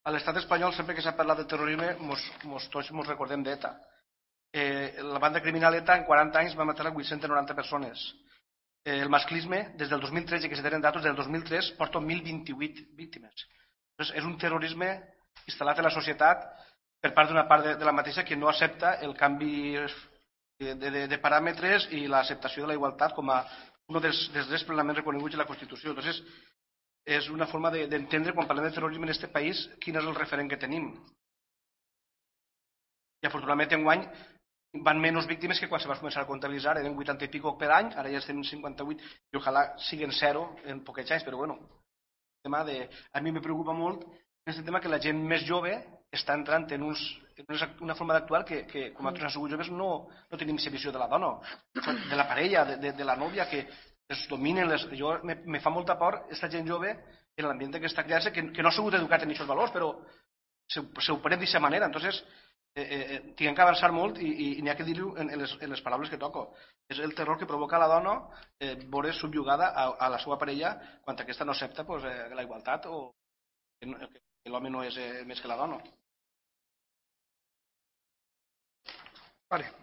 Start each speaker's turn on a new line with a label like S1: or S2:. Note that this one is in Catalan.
S1: A l'estat espanyol, sempre que s'ha parlat de terrorisme, tots ens recordem d'ETA. La banda criminal ETA en 40 anys va matar 890 persones. El masclisme, des del 2013, que se tenen datos, del 2003 porta 1.028 víctimes. Entonces, és un terrorisme instal·lat en la societat per part d'una part de la mateixa que no accepta el canvi de paràmetres i l'acceptació de la igualtat com a un dels drets plenament reconeguts en la Constitució. Entonces, és una forma d'entendre, quan parlem de terrorisme en aquest país, quin és el referent que tenim. I afortunadament enguany van menys víctimes que quan se va començar a comptabilitzar, eren 80 i pico per any, ara ja estem en 58, i ojalà siguin 0 en poquets anys, però bueno, a mi me preocupa molt aquest tema que la gent més jove està entrant en una forma d'actuar que com a altres han sigut joves no tenim aquesta visió de la dona, de la parella, de la nòvia, que es dominen. Me fa molta por aquesta gent jove en l'ambient que està creant-se, que no ha sigut educat en aquests valors, però se ho pren d'aquesta manera. Entonces, tinguem que avançar molt i n'hi ha que dir-ho en les paraules que toco. És el terror que provoca la dona veure subjugada a la seva parella quan aquesta no accepta la igualtat o que l'home no és més que la dona. Vale.